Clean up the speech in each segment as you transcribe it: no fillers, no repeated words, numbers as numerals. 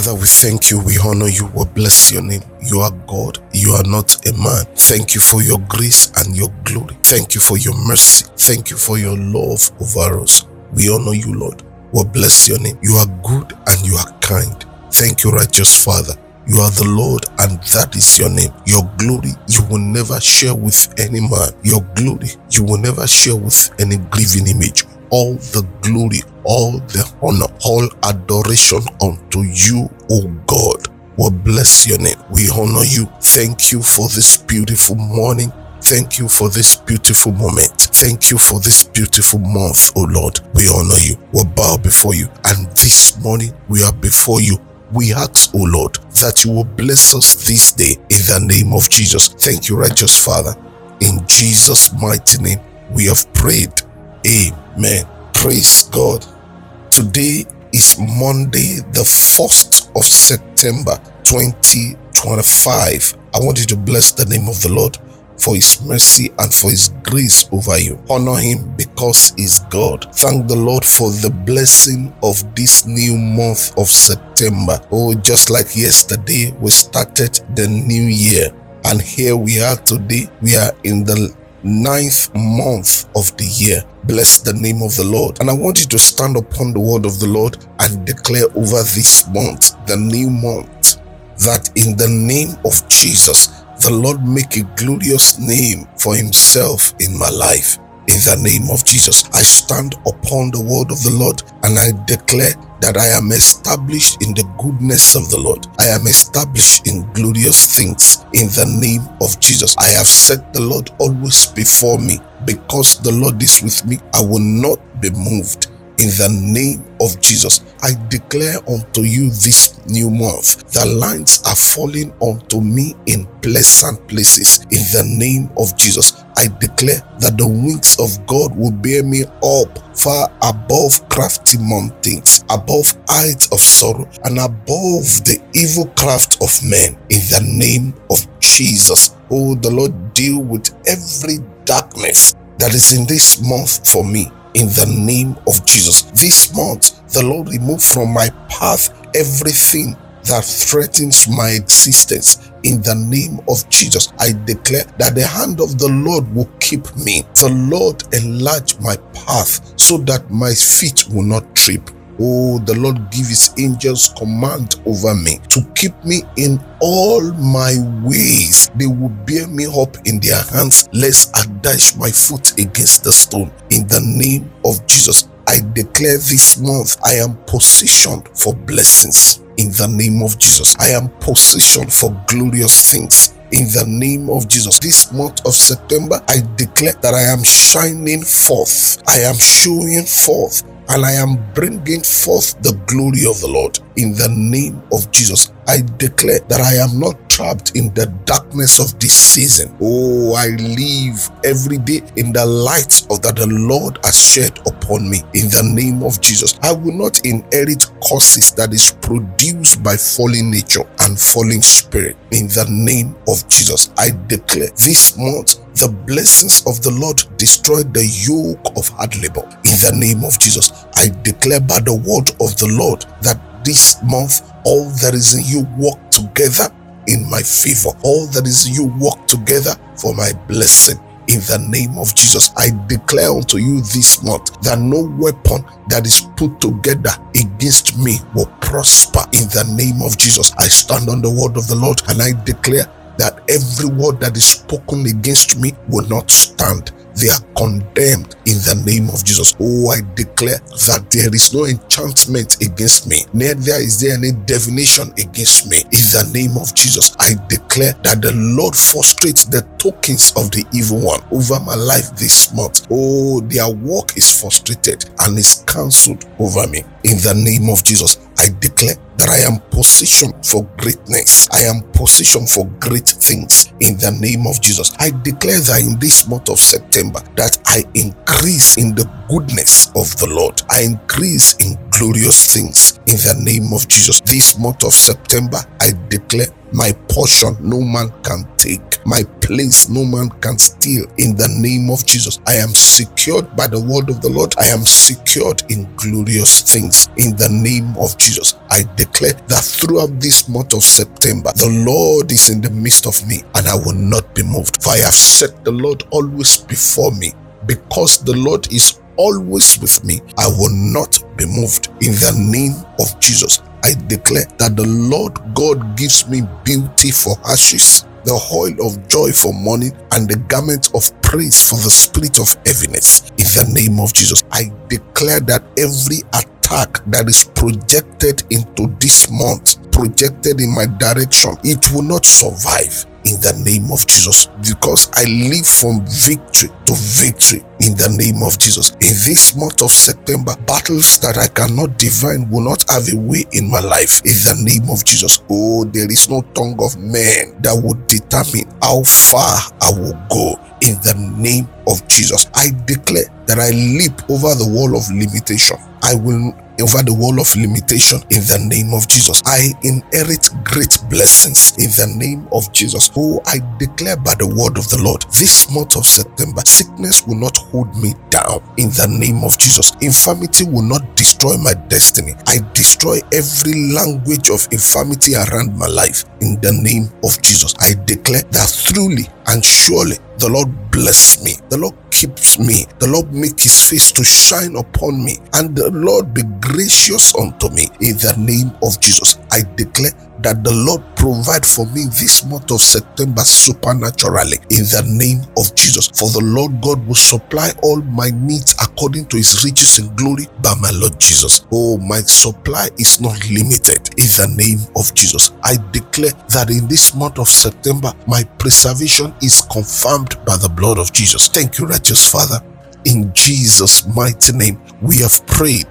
Father, we thank you, we honor you, we bless your name. You are God, you are not a man. Thank you for your grace and your glory. Thank you for your mercy. Thank you for your love over us. We honor you, Lord. We bless your name. You are good and you are kind. Thank you, righteous Father. You are the Lord and that is your name. Your glory you will never share with any man. Your glory you will never share with any graven image. All the glory, all the honor, all adoration unto you, O God. We bless your name. We honor you. Thank you for this beautiful morning. Thank you for this beautiful moment. Thank you for this beautiful month, O Lord. We honor you. We bow before you. And this morning we are before you. We ask, O Lord, that you will bless us this day in the name of Jesus. Thank you, righteous Father. In Jesus' mighty name we have prayed. Amen. Praise God. Today is Monday, the 1st of September 2025. I want you to bless the name of the Lord for his mercy and for his grace over you. Honor him because he's God. Thank the Lord for the blessing of this new month of September. Oh, just like yesterday, we started the new year. And here we are today. We are in the 9th month of the year. Bless the name of the Lord. And I want you to stand upon the word of the Lord and declare over this month, the new month, that in the name of Jesus, the Lord make a glorious name for himself in my life. In the name of Jesus, I stand upon the word of the Lord and I declare that I am established in the goodness of the Lord. I am established in glorious things in the name of Jesus. I have set the Lord always before me. Because the Lord is with me, I will not be moved. In the name of Jesus, I declare unto you this new month, the lines are falling unto me in pleasant places. In the name of Jesus, I declare that the wings of God will bear me up far above crafty mountains, above heights of sorrow, and above the evil craft of men. In the name of Jesus, oh, the Lord deal with every darkness that is in this month for me. In the name of Jesus, this month, the Lord remove from my path everything that threatens my existence. In the name of Jesus, I declare that the hand of the Lord will keep me. The Lord enlarge my path so that my feet will not trip. Oh, the Lord give his angels command over me to keep me in all my ways. They will bear me up in their hands, lest I dash my foot against the stone. In the name of Jesus, I declare this month I am positioned for blessings. In the name of Jesus, I am positioned for glorious things. In the name of Jesus, this month of September, I declare that I am shining forth. I am showing forth. And I am bringing forth the glory of the Lord. In the name of Jesus, I declare that I am not trapped in the darkness of this season. Oh, I live every day in the light of that the Lord has shed upon me. In the name of Jesus, I will not inherit curses that is produced by fallen nature and fallen spirit. In the name of Jesus, I declare this month the blessings of the Lord destroy the yoke of hard labor. In the name of Jesus, I declare by the word of the Lord that this month all that is in you work together in my favor. All that is in you work together for my blessing. In the name of Jesus, I declare unto you this month that no weapon that is put together against me will prosper. In the name of Jesus, I stand on the word of the Lord and I declare that every word that is spoken against me will not stand. They are condemned in the name of Jesus. Oh, I declare that there is no enchantment against me, neither is there any divination against me. In the name of Jesus, I declare that the Lord frustrates the tokens of the evil one over my life this month. Oh, their work is frustrated and is cancelled over me. In the name of Jesus, I declare that I am positioned for greatness. I am positioned for great things. In the name of Jesus, I declare that in this month of September, that I increase in the goodness of the Lord. I increase in glorious things. In the name of Jesus, this month of September, I declare My portion no man can take. My place no man can steal. In the name of Jesus, I am secured by the word of the Lord. I am secured in glorious things. In the name of Jesus, I declare that throughout this month of September, the Lord is in the midst of me and I will not be moved. For I have set the Lord always before me. Because the Lord is always with me, I will not be moved. In the name of Jesus, I declare that the Lord God gives me beauty for ashes, the oil of joy for mourning, and the garment of praise for the spirit of heaviness. In the name of Jesus, I declare that every attack that is projected into this month, projected in my direction, it will not survive. In the name of Jesus, because I live from victory to victory. In the name of Jesus, in this month of September, battles that I cannot divine will not have a way in my life. In the name of Jesus, oh, there is no tongue of man that would determine how far I will go. In the name of Jesus, I declare that I leap over the wall of limitation. I will over the wall of limitation in the name of Jesus. I inherit great blessings in the name of Jesus. Oh, I declare by the word of the Lord, this month of September, sickness will not hold me down in the name of Jesus. Infirmity will not destroy my destiny. I destroy every language of infirmity around my life in the name of Jesus. I declare that truly and surely the Lord bless me. The Lord keeps me. The Lord make his face to shine upon me, and the Lord be gracious unto me. In the name of Jesus, I declare that the Lord provide for me this month of September supernaturally. In the name of Jesus, for the Lord God will supply all my needs according to his riches in glory by my Lord Jesus. Oh, my supply is not limited. In the name of Jesus, I declare that in this month of September, my preservation is confirmed by the blood of Jesus. Thank you, righteous Father. In Jesus' mighty name, we have prayed.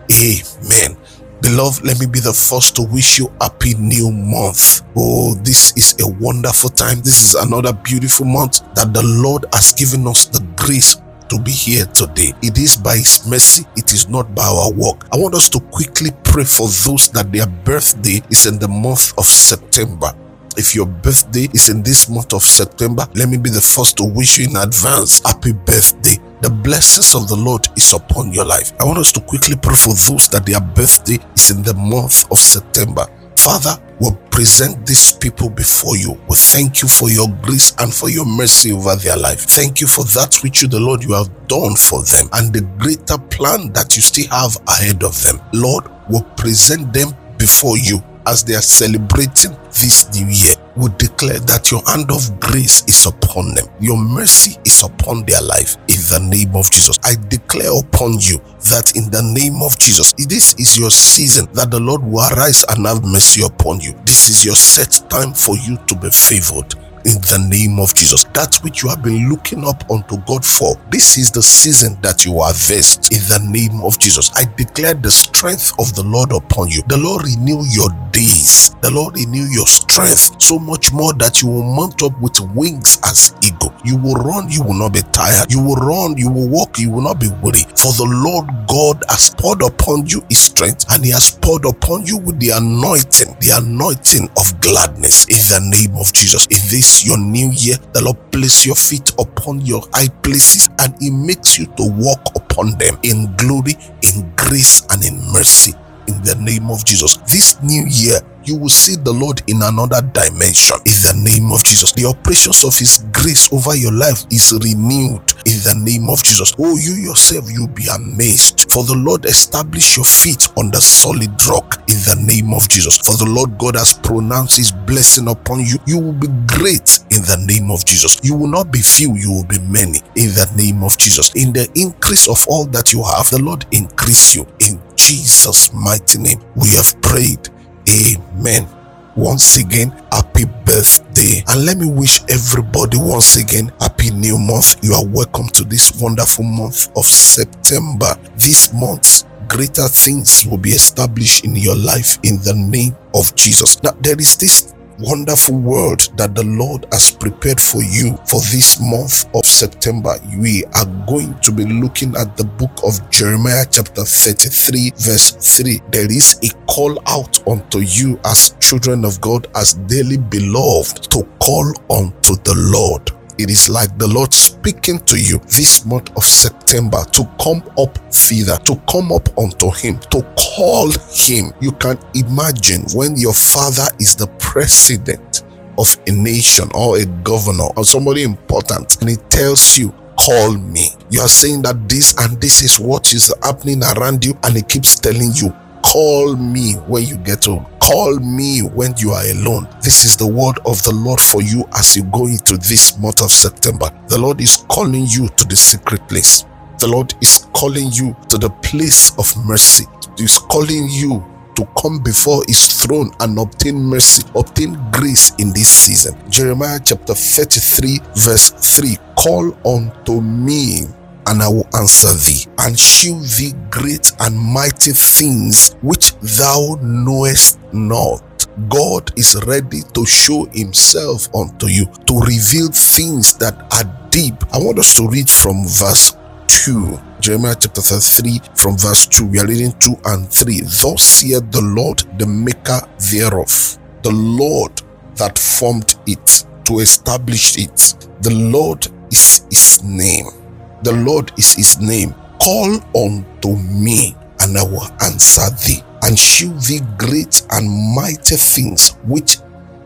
Amen. Beloved, let me be the first to wish you happy new month. Oh, this is a wonderful time. This is another beautiful month that the Lord has given us the grace to be here today. It is by his mercy. It is not by our work. I want us to quickly pray for those that their birthday is in the month of September. If your birthday is in this month of September, let me be the first to wish you in advance happy birthday. The blessings of the Lord is upon your life. I want us to quickly pray for those that their birthday is in the month of September. Father, we present these people before you. We thank you for your grace and for your mercy over their life. Thank you for that which you, the Lord, you have done for them and the greater plan that you still have ahead of them. Lord, we present them before you as they are celebrating this new year. We declare that your hand of grace is upon them. Your mercy is upon their life. In the name of Jesus, I declare upon you that in the name of Jesus, this is your season that the Lord will arise and have mercy upon you. This is your set time for you to be favored. In the name of Jesus, that which you have been looking up unto God for, this is the season that you harvest. In the name of Jesus, I declare the strength of the Lord upon you. The Lord renew your days. The Lord renew your strength so much more that you will mount up with wings as eagle. You will run, you will not be tired. You will run, you will walk, you will not be weary. For the Lord God has poured upon you his strength, and he has poured upon you with the anointing of gladness. In the name of Jesus, in this your new year, the Lord place your feet upon your high places, and he makes you to walk upon them in glory, in grace, and in mercy. In the name of Jesus, this new year, you will see the Lord in another dimension. In the name of Jesus, the operations of his grace over your life is renewed. In the name of Jesus, oh, you yourself, you'll be amazed. For the Lord establish your feet on the solid rock. In the name of Jesus, for the Lord God has pronounced his blessing upon you. You will be great. In the name of Jesus, you will not be few, you will be many. In the name of Jesus, in the increase of all that you have, the Lord increase you. In Jesus' mighty name, we have prayed. Amen. Once again, happy birthday. And let me wish everybody once again, happy new month. You are welcome to this wonderful month of September. This month, greater things will be established in your life in the name of Jesus. Now, there is this wonderful word that the Lord has prepared for you for this month of September. We are going to be looking at the book of Jeremiah chapter 33 verse 3. There is a call out unto you as children of God, as dearly beloved, to call unto the Lord. It is like the Lord speaking to you this month of September to come up thither, to come up unto Him, to call Him. You can imagine when your father is the president of a nation or a governor or somebody important, and he tells you, call me. You are saying that this and this is what is happening around you, and he keeps telling you, call me when you get home. Call me when you are alone. This is the word of the Lord for you as you go into this month of September. The Lord is calling you to the secret place. The Lord is calling you to the place of mercy. He is calling you to come before His throne and obtain mercy, obtain grace in this season. Jeremiah chapter 33 verse 3. Call unto me, and I will answer thee, and shew thee great and mighty things which thou knowest not. God is ready to show Himself unto you, to reveal things that are deep. I want us to read from verse 2. Jeremiah chapter 33 from verse 2. We are reading 2 and 3. Thus saith the Lord, the maker thereof, the Lord that formed it, to establish it. The Lord is His name. The Lord is His name. Call unto me, and I will answer thee, and shew thee great and mighty things which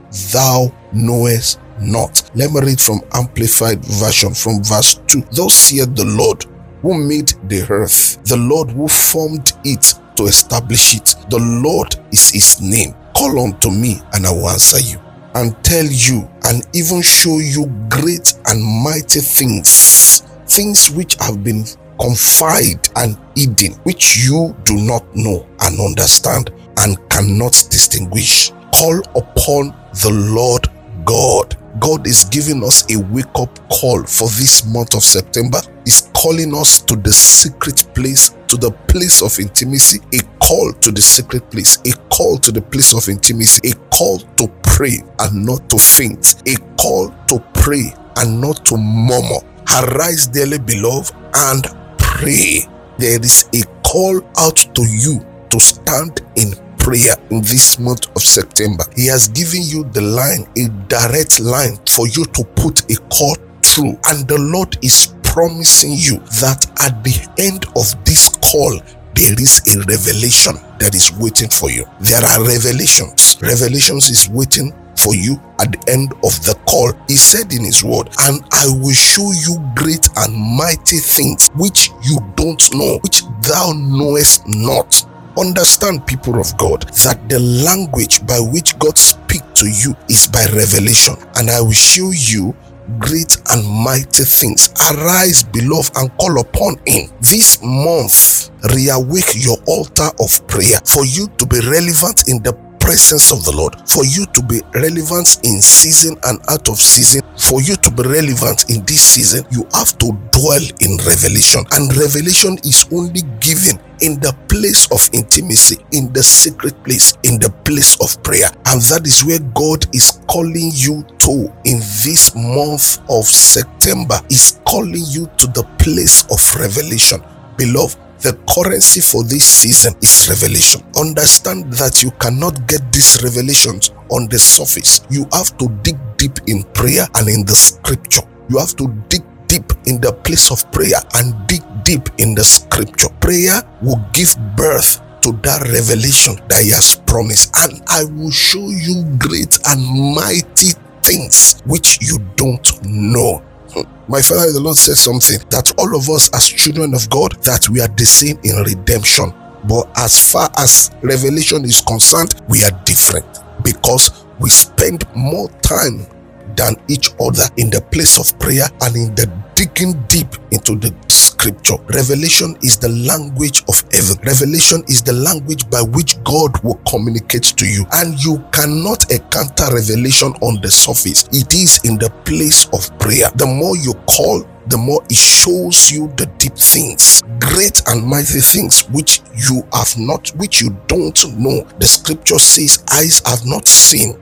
thou knowest not. Let me read from Amplified Version from verse 2. Thus saith the Lord, who made the earth, the Lord who formed it to establish it. The Lord is His name. Call unto me, and I will answer you, and tell you, and even show you great and mighty things, things which have been confided and hidden, which you do not know and understand and cannot distinguish. Call upon the Lord God. God is giving us a wake-up call for this month of September. He's calling us to the secret place, to the place of intimacy, a call to the secret place, a call to the place of intimacy, a call to pray and not to faint, a call to pray and not to murmur. Arise, dearly beloved, and pray. There is a call out to you to stand in prayer in this month of September. He has given you the line, a direct line for you to put a call through. And the Lord is promising you that at the end of this call, there is a revelation that is waiting for you. There are revelations. Revelations is waiting for you at the end of the call. He said in His word, and I will show you great and mighty things which you don't know, which thou knowest not. Understand, people of God, that the language by which God speaks to you is by revelation. And I will show you great and mighty things. Arise, beloved, and call upon Him. This month, reawake your altar of prayer for you to be relevant in the presence of the Lord, for you to be relevant in season and out of season. For you to be relevant in this season, you have to dwell in revelation. And revelation is only given in the place of intimacy, in the secret place, in the place of prayer. And that is where God is calling you to in this month of September. Is calling you to the place of revelation. Beloved, the currency for this season is revelation. Understand that you cannot get these revelations on the surface. You have to dig deep in prayer and in the scripture. You have to dig deep in the place of prayer and dig deep in the scripture. Prayer will give birth to that revelation that He has promised. And I will show you great and mighty things which you don't know. My Father, the Lord says something, that all of us as children of God, that we are the same in redemption. But as far as revelation is concerned, we are different, because we spend more time than each other in the place of prayer and in the digging deep into the scripture. Revelation is the language of heaven. Revelation is the language by which God will communicate to you. And you cannot encounter revelation on the surface. It is in the place of prayer. The more you call, the more it shows you the deep things, great and mighty things which you have not, which you don't know. The scripture says, eyes have not seen,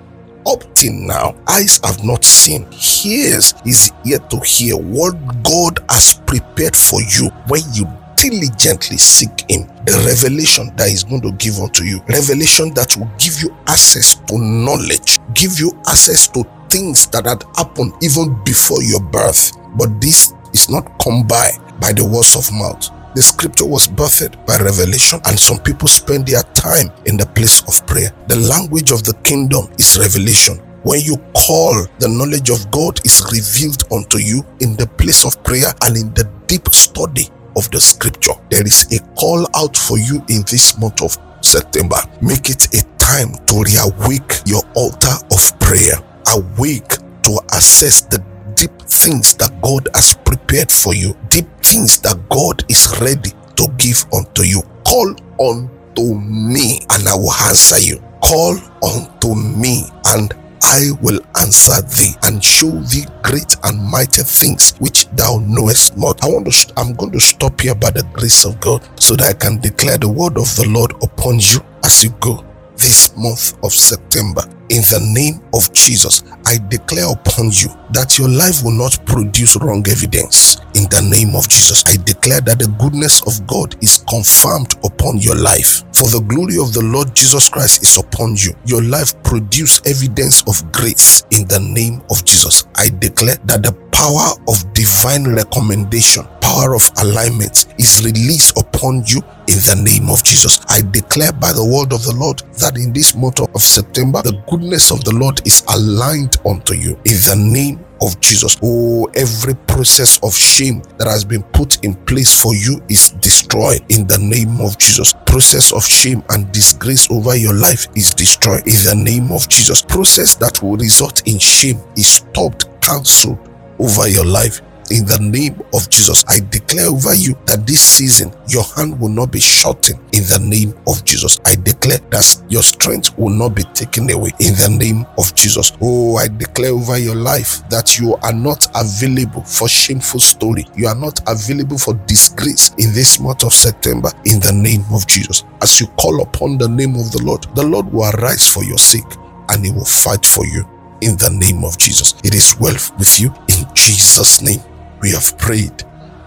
up till now, eyes have not seen, ears is yet to hear what God has prepared for you when you diligently seek him. The revelation that is going to give unto you, revelation that will give you access to knowledge, give you access to things that had happened even before your birth. But this is not come by the words of mouth. The scripture was birthed by revelation, and some people spend their time in the place of prayer. The language of the kingdom is revelation. When you call, the knowledge of God is revealed unto you in the place of prayer and in the deep study of the scripture. There is a call out for you in this month of September. Make it a time to reawake your altar of prayer. Awake to assess the deep things that God has prepared for you, deep things that God is ready to give unto you. Call unto me and I will answer you. Call unto me and I will answer thee and show thee great and mighty things which thou knowest not. I'm going to stop here by the grace of God so that I can declare the word of the Lord upon you as you go this month of September. In the name of Jesus, I declare upon you that your life will not produce wrong evidence. In the name of Jesus, I declare that the goodness of God is confirmed upon your life. For the glory of the Lord Jesus Christ is upon you. Your life produce evidence of grace. In the name of Jesus, I declare that the power of divine recommendation, power of alignment is released upon you in the name of Jesus. I declare by the word of the Lord that in this month of September, the goodness of the Lord is aligned unto you in the name of Jesus. Oh, every process of shame that has been put in place for you is destroyed in the name of Jesus. Process of shame and disgrace over your life is destroyed in the name of Jesus. Process that will result in shame is stopped, cancelled over your life. In the name of Jesus, I declare over you that this season, your hand will not be shortened. In the name of Jesus, I declare that your strength will not be taken away. In the name of Jesus. Oh, I declare over your life that you are not available for shameful story. You are not available for disgrace in this month of September. In the name of Jesus. As you call upon the name of the Lord will arise for your sake and he will fight for you. In the name of Jesus. It is well with you. In Jesus' name. We have prayed.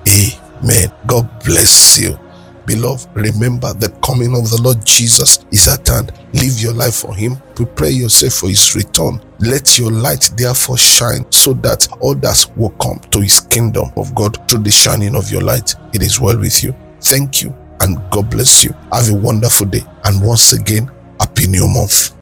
Amen. God bless you. Beloved, remember the coming of the Lord Jesus is at hand. Live your life for him. Prepare yourself for his return. Let your light therefore shine so that others will come to his kingdom of God through the shining of your light. It is well with you. Thank you and God bless you. Have a wonderful day. And once again, happy new month.